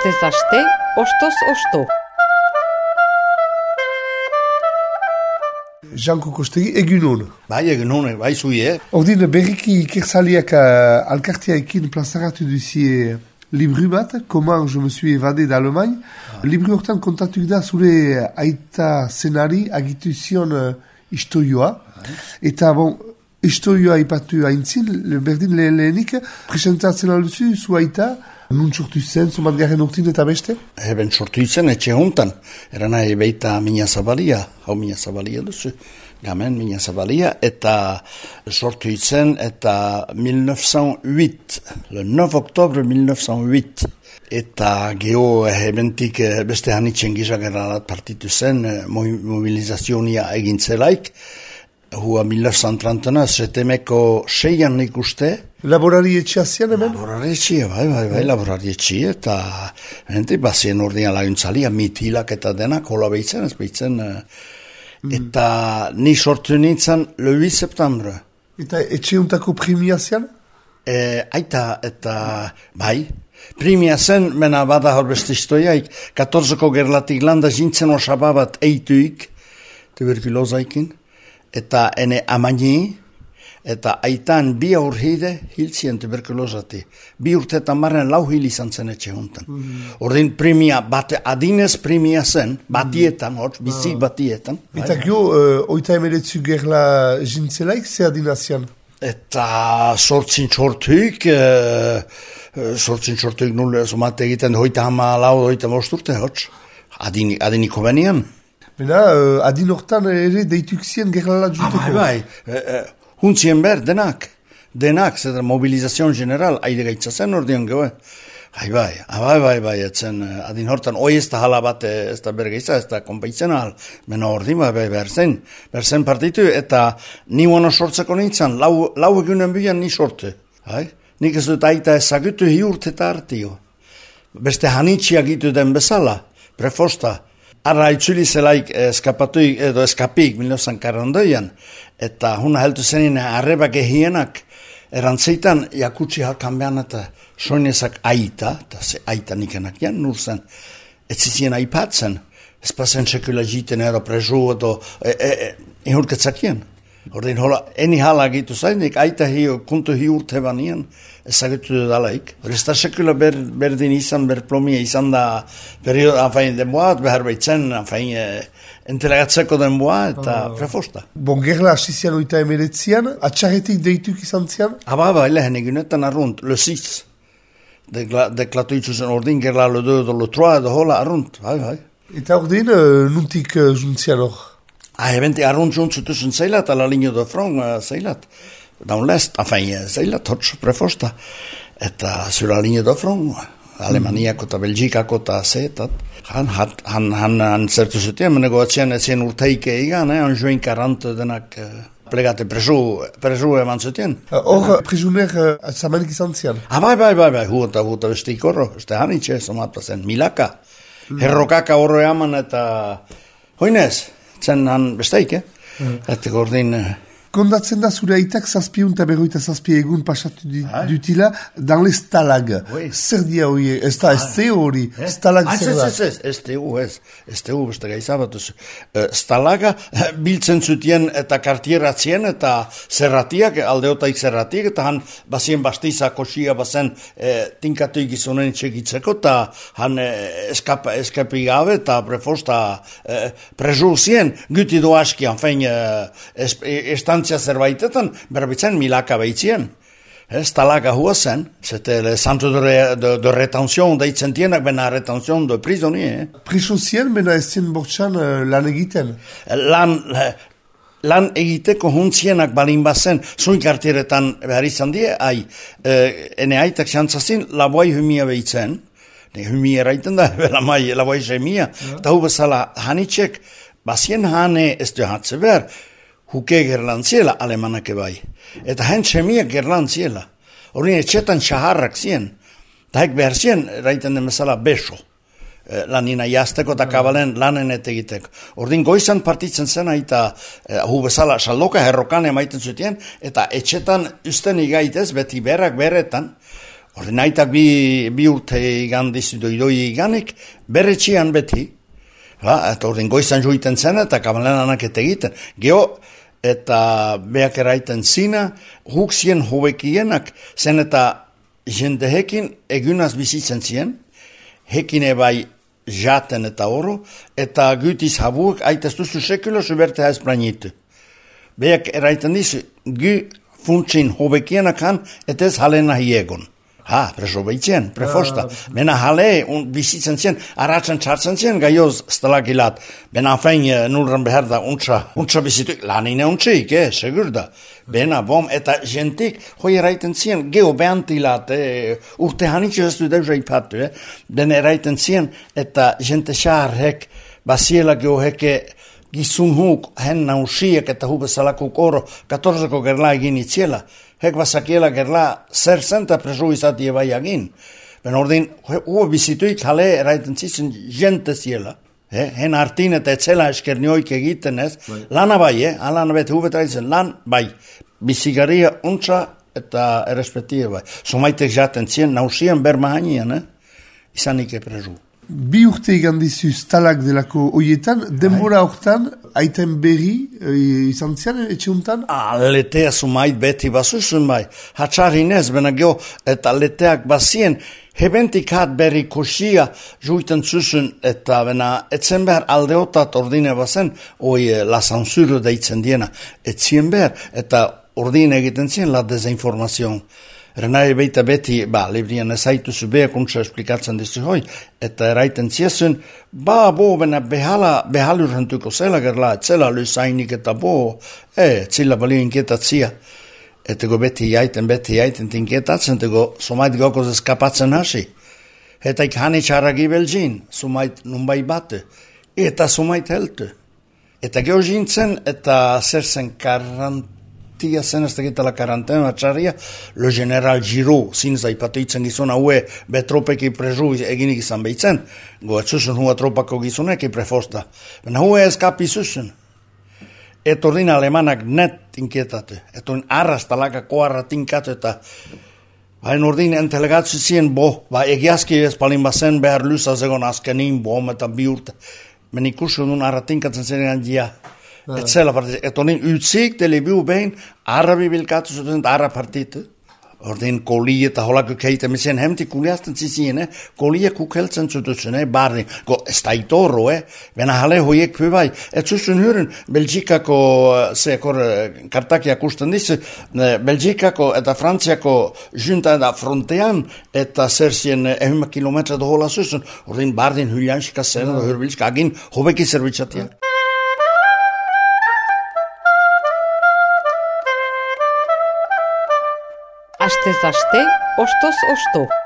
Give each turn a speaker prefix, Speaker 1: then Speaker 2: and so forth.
Speaker 1: Astez aste, ostoz osto.
Speaker 2: Janko Kostegi, egunon.
Speaker 3: Bai, egunon, bai zuie.
Speaker 2: Ordin berriki ikertzaliak alkartiaekin plazaratu duzie libru bat, Comment je me suis évadé d'Allemagne. Libru hortan kontatuk da zure aita zenari agitu zion historioa. Eta bon, historioa ipatu haintzin, berdin lehenik, presentatzen alduzu zu aita, nun sortu zen, somat garen urtin eta beste?
Speaker 3: Eben sortu zen, etxe hontan. Era nahi beita Mina Zabalia, hau Mina Zabalia duzu. Gamen Mina Zabalia, eta sortu zen, eta 1908, le 9 oktobre 1908. Eta geho ebentik beste hanitzen gizageralat partitu zen, mobilizazionia egintzelaik. Hua 1939, setemeko 6 nik uste.
Speaker 2: Laborari etxea zian hemen?
Speaker 3: Laborari etxea, bai, laborari etxea, eta hentik bazien ordean laguntzalia, mitilak eta denak, hola behitzen, ez behitzen. Eta ni sortu nintzen le 8 septembre.
Speaker 2: Eta etxeuntako primia zian?
Speaker 3: Aita, eta bai. Primia zen, mena bada horbeste historiaik, 14ko gerlatik landa jintzen osababat eituik, tuberkulosaikin, eta ene amani, eta aitan bi aurhide hiltzien tuberkulosati. 2 urtetan marren lau hil izan zen etxe hontan. Ordin primia, adinez primia zen, batietan, bizik batietan.
Speaker 2: Eta gio, oita emeretzu gerla jintzelaik, ze adinazian?
Speaker 3: Eta sortzin sortuik nulle somate egiten hoita hama lau, hoita mosturte, hotz. Adiniko benian.
Speaker 2: Bena, adin hortan ere deituk zien gerlalat juteko.
Speaker 3: Bai. Huntzien ber, denak, zedra mobilizazion general, aide gaitzazen ordean goe. Bai, etzen, adin hortan, oi ez da hala bat, ez da bergeitza, ez da konpaitzen ahal, mena ordin, bai, berzen partitu, eta ni uano sortzeko nintzen, lau egunen bilan ni sortu, nik ez dut aita ezagutu hi urte eta hartio. Beste hanitxia gitu den bezala, prefosta, arra itzuli zelaik eskapik 1942an, eta huna heltu zenine arrebak ehienak erantzeitan jakutsi halkan behan eta soinezak aita, eta ze aita nikenak jan nur zen, etzizien aipatzen, ez pasen sekula jiten ero prezu edo ihurketzakien. Ordin hola, eni hala gitu zainik, aita kuntu hi urte banien, ezagutu dudalaik. Ez da sekula berdin izan, berplomia izan da periodo, hain denboa, behar behitzen, entregatzeko denboa, eta prefosta.
Speaker 2: Bon, gerla asizian oita emeretzian, atxarretik deituk izan zian?
Speaker 3: Aba, lehen egunetan arrunt, le 6. Deklatu itzuzen ordin, gerla le 2, le 3, edo hola arrunt, bai.
Speaker 2: Eta ordin, nuntik juntzian hor?
Speaker 3: Ebenti arrunt juntzutuzen zeilat, ala linio de front zeilat. Daun lest, zeilat, hotz, prefosta. Eta zura linio de front, Alemaniako eta Belgikako eta zeetat. Han zertu zutien, menego etzien urteike egan, han join 40 denak plegate presu eman zutien.
Speaker 2: Hor, presuner zamanik izan zian?
Speaker 3: Bai, huota beste ikorro, este hanitxe, somat zen, milaka. Herrokaka horro eman eta hoinez, zen han besteik, eta gordin...
Speaker 2: Kondatzen da zure aitak 750 egun pasatu dutila dan le stalag. Zer dia hori? Ez da hori? Stalag zer da?
Speaker 3: Ez tegu beste gaizabatuz. Stalaga biltzen zutien eta kartieratzien eta zerratiak, aldeotaik zerratiak, eta han bazien bastiza kosia bazen tinkatu ikizunen txekitzeko, eta han eskapi gabe eta prefosta prezu zien, guti do askian, fein estantzia zerbaitetan, berbitzen milaka behitzien. Stalaga hua zen, zete le centre de retention deitzen tienak, bena retention de prisonnier.
Speaker 2: Priso zien, bena ez zien bortxan lan egiten?
Speaker 3: Lan egiteko huntzienak balin bazen, zuin kartieretan behar izan die, ene aitak xantzazin, laboai humia behitzen, humia eraiten da, laboai semia, eta hu bezala hanitxek, bazien hane ez du hatze behar, huke gerlantziela alemanake bai. Eta hen txemiak gerlantziela. Horin etxetan xaharrak zien. Eta hek behar zien, raiten den bezala beso. Lanina jazteko eta kabalen lanen etegiteko. Ordin goizan partitzen zen eta hu bezala saldoka herrokan emaiten zutien, eta etxetan usten igaitez, beti berrak berretan, Ordin aitak bi urte igandiz idoi iganik, bere txian beti, eta ordin goizan joiten zen eta kamalenanak egiten. Geo, eta beak eraiten zina, huksien hobekienak zen eta jende hekin egunaz bizitzen zien, hekin ebai jaten eta oro, eta gütiz habuek aitaz duzu sekulo suberte haiz planitu. Beak eraiten dizu, gu funtsin hobekienak han, eta ez halena hiegon. Preso behitzen, prefosta. Bena hale, bizitzen zien, aratzen txartzen zien, gaioz stelakilat. Bena fein nulran behar da, untsa bizituk, lanine untxik, segur da. Bena, bom, eta jentik, hoi eraiten zien, geo behantilat, urte hanitxo ez du deusa ipatu, bena eraiten zien, eta jente xar hek, basiela geo heke, gizun huk, hen nausiek eta hu bezalakuk oro, 14ko gerla egin itziela. Hek basakiela gerla zer zenta preso izati ebai agin. Ben ordin, huo bizituik hale eraiten zizun jente ziela. Hen artin eta etzela eskernioik egiten ez. Lana bai, alana bete hubet raitzen, lan bai. Bizigaria untsa eta errespetie bai. Somaitek jaten zien, nausien bermahanian, izanik preso.
Speaker 2: Bi urte igandizu stalak delako hoietan, denbora hortan, aiten berri izan zian etxeuntan?
Speaker 3: Letea sumait beti basuzun bai. Hatxarinez, bena geho, eta leteak bazien, hebentik hat berri kosia juiten zuzun, eta bena etzen behar aldeotat ordine bazen, la censuro deitzen diena, etzien behar, eta ordine egiten zien la desinformazion. Renai beita beti, librian ezaitu zu behakuntza esplikatzen dizu hoi, eta eraiten ziesen, bena behalur hentuko zela gerla, etzela lysainik eta zila balio inketatzia. Etego beti jaiten tinketatzen, tego somait gokoz eskapatzen hasi. Eta ikani txaragi belgin, somait numbai bate, eta somait helte. Eta geho jintzen, eta zerzen tia zen ez tegita la karantena txarria, le general Giraud, zinza ipatuitzen gizuna hue betropeki prezu eginik izan behitzen, goetzuzun hua tropako gizunek prefosta. Bena hue eskapi zuzun. Eto ordin alemanak net inkietate, eto in arras talaka koarra tinkatu eta hain ordin entelegatzu zien egiazki ez palin bazen behar lusa zegon azkenin eta bi urte. Men ikusun un arra tinkatzen zen gandia. Etzela partite, et onin utzik telebiu behin, arabi bilkatu zuten ara partite. Ordin kolie eta holako keita misien hemti kuliasten zizien, kolie kukeltzen zutuzun, barri, go estaitoro, bena hale hoiek pybai. Et zuzun hyrin, Belgikako, kartakia kusten dizu, Belgikako eta Frantziako junta da frontean, eta zersien 1 kilometra dohola zuzun, ordin bardin hyljanska zena, hyrbilska agin hobeki zerbitzatia.
Speaker 1: Astez aste, ostoz osto.